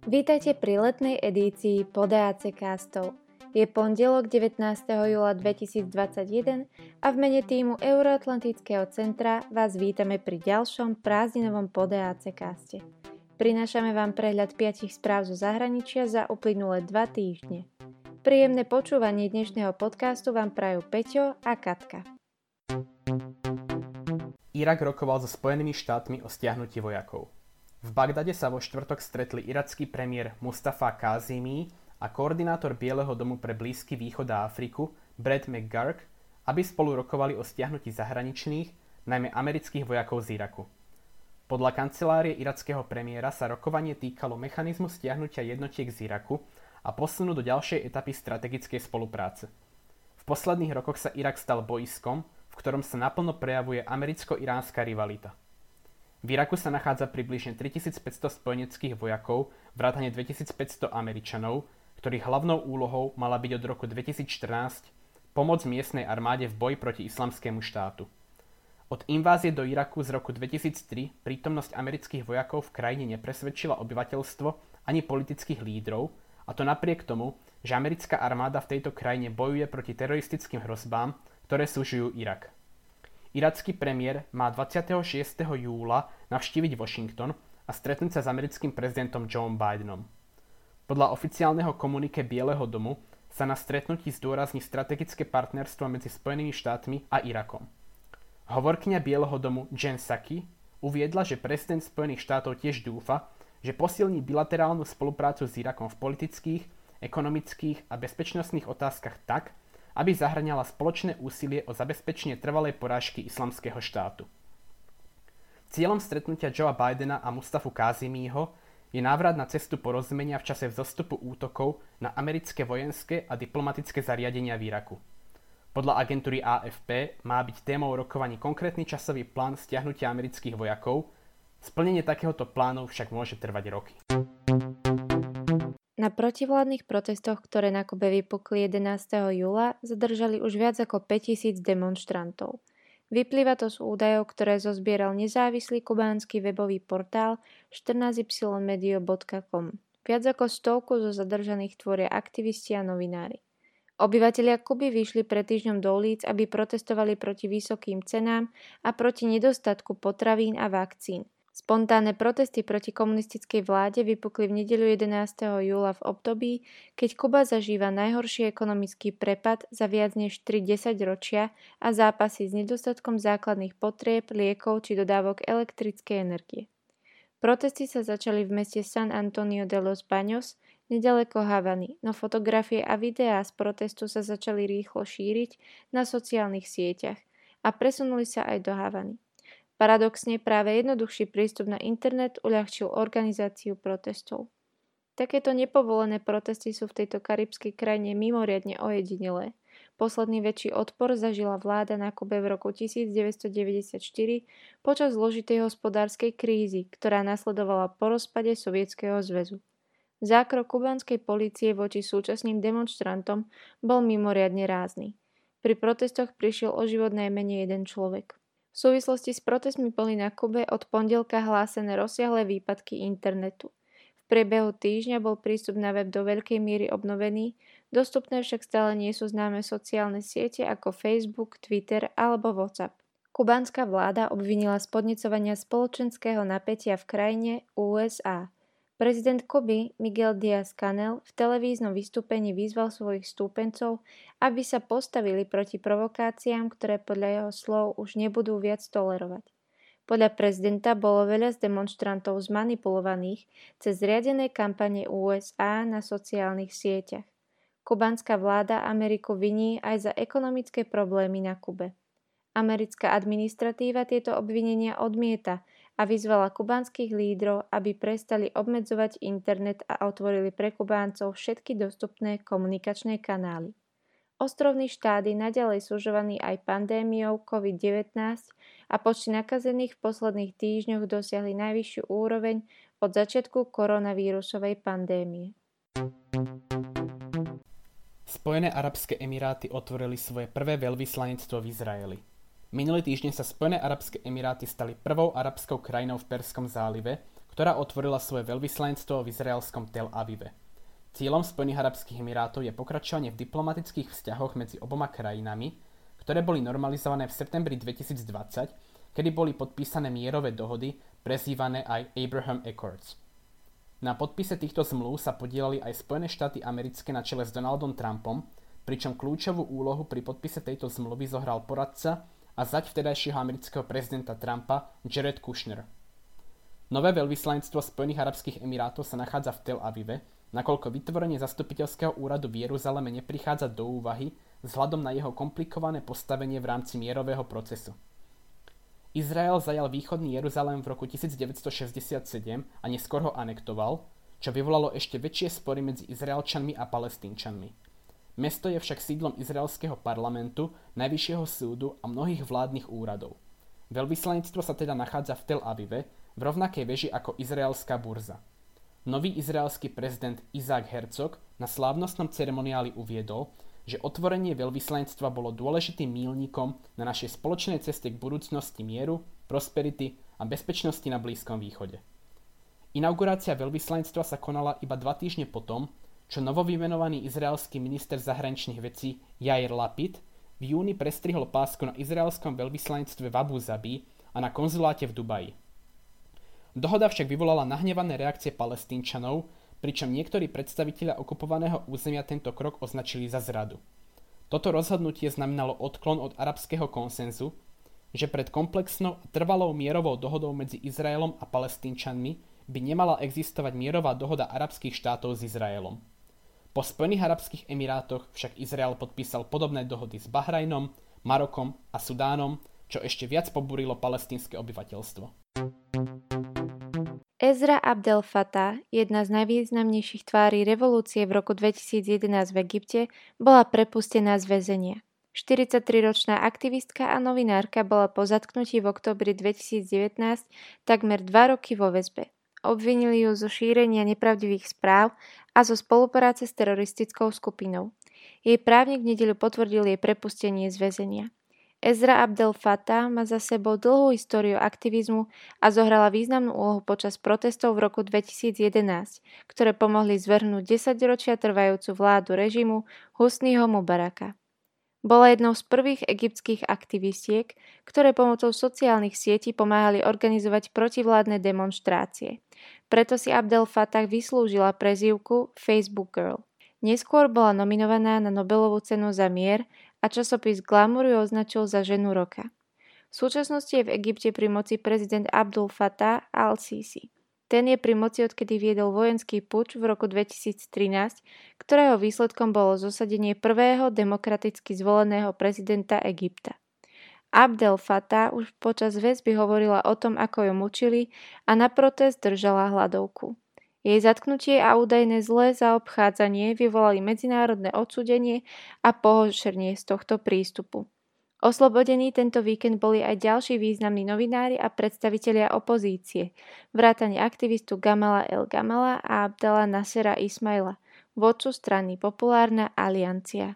Vítajte pri letnej edícii Podáce castov. Je pondelok 19. júla 2021 a v mene týmu Euroatlantického centra vás vítame pri ďalšom prázdninovom Podáce caste. Prinášame vám prehľad 5 správ zo zahraničia za uplynulé 2 týždne. Príjemné počúvanie dnešného podcastu vám prajú Peťo a Katka. Irak rokoval so Spojenými štátmi o stiahnutí vojakov. V Bagdade sa vo štvrtok stretli iracký premiér Mustafa Kazimi a koordinátor Bieleho domu pre Blízky východ a Afriku Brett McGurk, aby spolu rokovali o stiahnutí zahraničných, najmä amerických vojakov z Iraku. Podľa kancelárie irackého premiéra sa rokovanie týkalo mechanizmu stiahnutia jednotiek z Iraku a posunu do ďalšej etapy strategickej spolupráce. V posledných rokoch sa Irak stal bojiskom, v ktorom sa naplno prejavuje americko-iránska rivalita. V Iraku sa nachádza približne 3500 spojeneckých vojakov, vrátane 2500 Američanov, ktorých hlavnou úlohou mala byť od roku 2014 pomoc miestnej armáde v boji proti Islamskému štátu. Od invázie do Iraku z roku 2003 prítomnosť amerických vojakov v krajine nepresvedčila obyvateľstvo ani politických lídrov, a to napriek tomu, že americká armáda v tejto krajine bojuje proti teroristickým hrozbám, ktoré súžujú Irak. Iracký premiér má 26. júla navštíviť Washington a stretnúť sa s americkým prezidentom Joe Bidenom. Podľa oficiálneho komunike Bieleho domu sa na stretnutí zdôrazní strategické partnerstvo medzi Spojenými štátmi a Irakom. Hovorkyňa Bieleho domu Jen Psaki uviedla, že prezident Spojených štátov tiež dúfa, že posilní bilaterálnu spoluprácu s Irakom v politických, ekonomických a bezpečnostných otázkach tak, aby zahŕňala spoločné úsilie o zabezpečenie trvalej porážky Islamského štátu. Cieľom stretnutia Joea Bidena a Mustafu Kazimiho je návrat na cestu porozumenia v čase vzostupu útokov na americké vojenské a diplomatické zariadenia v Iraku. Podľa agentúry AFP má byť témou rokovaní konkrétny časový plán stiahnutia amerických vojakov, splnenie takéhoto plánu však môže trvať roky. Na protivládnych protestoch, ktoré na Kube vypukli 11. júla, zadržali už viac ako 5000 demonštrantov. Vyplýva to z údajov, ktoré zozbieral nezávislý kubánsky webový portál 14ymedio.com. Viac ako 100 zo zadržaných tvoria aktivisti a novinári. Obyvatelia Kuby vyšli pred týždňom do ulic, aby protestovali proti vysokým cenám a proti nedostatku potravín a vakcín. Spontánne protesty proti komunistickej vláde vypukli v nedeľu 11. júla v období, keď Kuba zažíva najhorší ekonomický prepad za viac než 30 ročia a zápasy s nedostatkom základných potrieb, liekov či dodávok elektrickej energie. Protesty sa začali v meste San Antonio de los Baños, nedaleko Havany, no fotografie a videá z protestu sa začali rýchlo šíriť na sociálnych sieťach a presunuli sa aj do Havany. Paradoxne práve jednoduchší prístup na internet uľahčil organizáciu protestov. Takéto nepovolené protesty sú v tejto karibskej krajine mimoriadne ojedinelé. Posledný väčší odpor zažila vláda na Kube v roku 1994 počas zložitej hospodárskej krízy, ktorá nasledovala po rozpade Sovietskeho zväzu. Zákrok kubánskej polície voči súčasným demonštrantom bol mimoriadne rázny. Pri protestoch prišiel o život najmenej jeden človek. V súvislosti s protestmi boli na Kube od pondelka hlásené rozsiahle výpadky internetu. V priebehu týždňa bol prístup na web do veľkej miery obnovený, dostupné však stále nie sú známe sociálne siete ako Facebook, Twitter alebo WhatsApp. Kubánska vláda obvinila z podnecovania spoločenského napätia v krajine USA. Prezident Kuby Miguel Díaz-Canel v televíznom vystúpení vyzval svojich stúpencov, aby sa postavili proti provokáciám, ktoré podľa jeho slov už nebudú viac tolerovať. Podľa prezidenta bolo veľa z demonštrantov zmanipulovaných cez riadené kampane USA na sociálnych sieťach. Kubánska vláda Ameriku viní aj za ekonomické problémy na Kube. Americká administratíva tieto obvinenia odmieta a vyzvala kubánskych lídrov, aby prestali obmedzovať internet a otvorili pre Kubáncov všetky dostupné komunikačné kanály. Ostrovný štát je naďalej sužovaný aj pandémiou COVID-19 a počty nakazených v posledných týždňoch dosiahli najvyššiu úroveň od začiatku koronavírusovej pandémie. Spojené arabské emiráty otvorili svoje prvé veľvyslanectvo v Izraeli. Minulý týždeň sa Spojené arabské emiráty stali prvou arabskou krajinou v Perskom zálive, ktorá otvorila svoje veľvyslanectvo v izraelskom Tel Avive. Cieľom Spojených arabských emirátov je pokračovanie v diplomatických vzťahoch medzi oboma krajinami, ktoré boli normalizované v septembri 2020, kedy boli podpísané mierové dohody, prezývané aj Abraham Accords. Na podpise týchto zmluv sa podieľali aj Spojené štáty americké na čele s Donaldom Trumpom, pričom kľúčovú úlohu pri podpise tejto zmluvy zohral poradca a zať vtedajšieho amerického prezidenta Trumpa Jared Kushner. Nové veľvyslanectvo Spojených arabských emirátov sa nachádza v Tel Avive, nakoľko vytvorenie zastupiteľského úradu v Jeruzaleme neprichádza do úvahy vzhľadom na jeho komplikované postavenie v rámci mierového procesu. Izrael zajal východný Jeruzalém v roku 1967 a neskôr ho anektoval, čo vyvolalo ešte väčšie spory medzi Izraelčanmi a Palestínčanmi. Mesto je však sídlom izraelského parlamentu, najvyššieho súdu a mnohých vládnych úradov. Veľvyslanectvo sa teda nachádza v Tel Avive, v rovnakej veži ako izraelská burza. Nový izraelský prezident Isaac Herzog na slávnostnom ceremoniáli uviedol, že otvorenie veľvyslanectva bolo dôležitým míľnikom na našej spoločnej ceste k budúcnosti mieru, prosperity a bezpečnosti na Blízkom východe. Inaugurácia veľvyslanectva sa konala iba 2 týždne potom, čo novovymenovaný izraelský minister zahraničných vecí Yair Lapid v júni prestrihol pásku na izraelskom veľvyslanectve v Abu Zabi a na konzuláte v Dubaji. Dohoda však vyvolala nahnevané reakcie Palestínčanov, pričom niektorí predstavitelia okupovaného územia tento krok označili za zradu. Toto rozhodnutie znamenalo odklon od arabského konsenzu, že pred komplexnou a trvalou mierovou dohodou medzi Izraelom a Palestínčanmi by nemala existovať mierová dohoda arabských štátov s Izraelom. Po Spojených arabských emirátoch však Izrael podpísal podobné dohody s Bahrajnom, Marokom a Sudánom, čo ešte viac pobúrilo palestínske obyvateľstvo. Ezra Abdel Fattah, jedna z najvýznamnejších tvári revolúcie v roku 2011 v Egypte, bola prepustená z väzenia. 43-ročná aktivistka a novinárka bola po zatknutí v októbri 2019 takmer 2 roky vo väzbe. Obvinili ju zo šírenia nepravdivých správ a zo spolupráce s teroristickou skupinou. Jej právnik v nedeľu potvrdil jej prepustenie z väzenia. Ezra Abdel Fattah má za sebou dlhú históriu aktivizmu a zohrala významnú úlohu počas protestov v roku 2011, ktoré pomohli zvrhnúť 10-ročia trvajúcu vládu režimu Husniho Mubaraka. Bola jednou z prvých egyptských aktivistiek, ktoré pomocou sociálnych sietí pomáhali organizovať protivládne demonštrácie. Preto si Abdel Fattah vyslúžila prezývku Facebook Girl. Neskôr bola nominovaná na Nobelovú cenu za mier a časopis Glamour ju označil za ženu roka. V súčasnosti je v Egypte pri moci prezident Abdul Fattah al-Sisi. Ten je pri moci, odkedy viedol vojenský puč v roku 2013, ktorého výsledkom bolo zosadenie prvého demokraticky zvoleného prezidenta Egypta. Abdel Fattah už počas väzby hovorila o tom, ako ju mučili a na protest držala hladovku. Jej zatknutie a údajné zlé zaobchádzanie vyvolali medzinárodné odsúdenie a pohošenie z tohto prístupu. Oslobodení tento víkend boli aj ďalší významní novinári a predstavitelia opozície, vrátane aktivistu Gamala El Gamala a Abdala Nasera Ismaila, vodcu strany Populárna aliancia.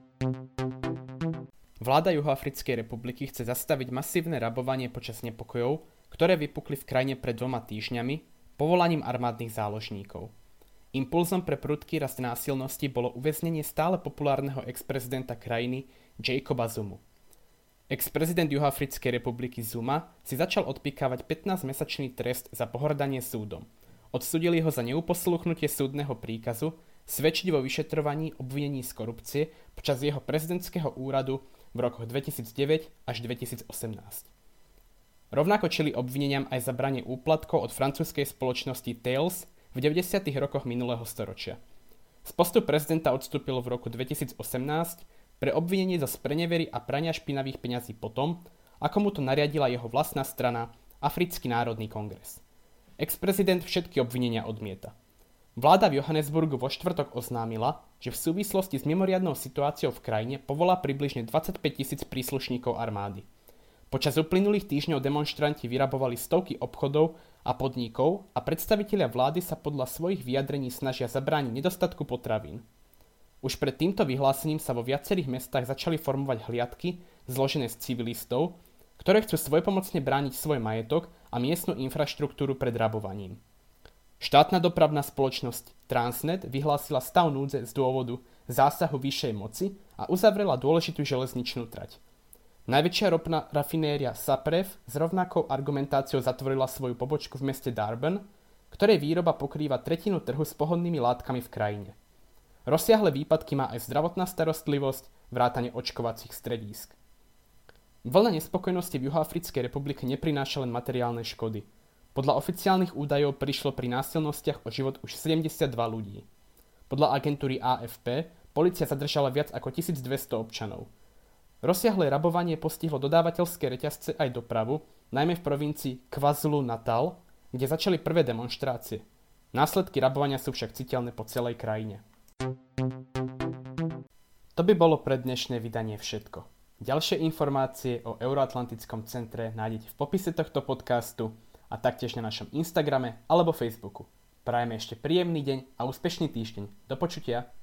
Vláda Juhoafrickej republiky chce zastaviť masívne rabovanie počas nepokojov, ktoré vypukli v krajine pred 2 týždňami, povolaním armádnych záložníkov. Impulzom pre prudký rast násilnosti bolo uväznenie stále populárneho ex-prezidenta krajiny Jacoba Zumu. Ex-prezident Juhoafrickej republiky Zuma si začal odpíkavať 15-mesačný trest za pohŕdanie súdom. Odsúdili ho za neuposluchnutie súdneho príkazu svedčiť vo vyšetrovaní obvinení z korupcie počas jeho prezidentského úradu v rokoch 2009 až 2018. Rovnako čeli obvineniam aj za branie úplatkov od francúzskej spoločnosti Thales v 90. rokoch minulého storočia. Z postu prezidenta odstúpil v roku 2018 pre obvinenie zo sprenevery a prania špinavých peňazí potom, ako mu to nariadila jeho vlastná strana Africký národný kongres. Ex-prezident všetky obvinenia odmieta. Vláda v Johannesburgu vo štvrtok oznámila, že v súvislosti s mimoriadnou situáciou v krajine povolá približne 25 000 príslušníkov armády. Počas uplynulých týždňov demonštranti vyrabovali stovky obchodov a podnikov a predstavitelia vlády sa podľa svojich vyjadrení snažia zabrániť nedostatku potravín. Už pred týmto vyhlásením sa vo viacerých mestách začali formovať hliadky zložené z civilistov, ktoré chcú svojpomocne brániť svoj majetok a miestnu infraštruktúru pred rabovaním. Štátna dopravná spoločnosť Transnet vyhlásila stav núdze z dôvodu zásahu vyššej moci a uzavrela dôležitú železničnú trať. Najväčšia ropná rafinéria Saprev s rovnakou argumentáciou zatvorila svoju pobočku v meste Durban, ktorej výroba pokrýva tretinu trhu s pohodnými látkami v krajine. Rozsiahle výpadky má aj zdravotná starostlivosť, vrátane očkovacích stredísk. Vlna nespokojnosti v Juhoafrickej republike neprináša len materiálne škody. Podľa oficiálnych údajov prišlo pri násilnostiach o život už 72 ľudí. Podľa agentúry AFP polícia zadržala viac ako 1200 občanov. Rozsiahle rabovanie postihlo dodávateľské reťazce aj dopravu, najmä v provincii KwaZulu-Natal, kde začali prvé demonštrácie. Následky rabovania sú však citeľné po celej krajine. To by bolo pre dnešné vydanie všetko. Ďalšie informácie o Euroatlantickom centre nájdete v popise tohto podcastu a taktiež na našom Instagrame alebo Facebooku. Prajeme ešte príjemný deň a úspešný týždeň. Do počutia.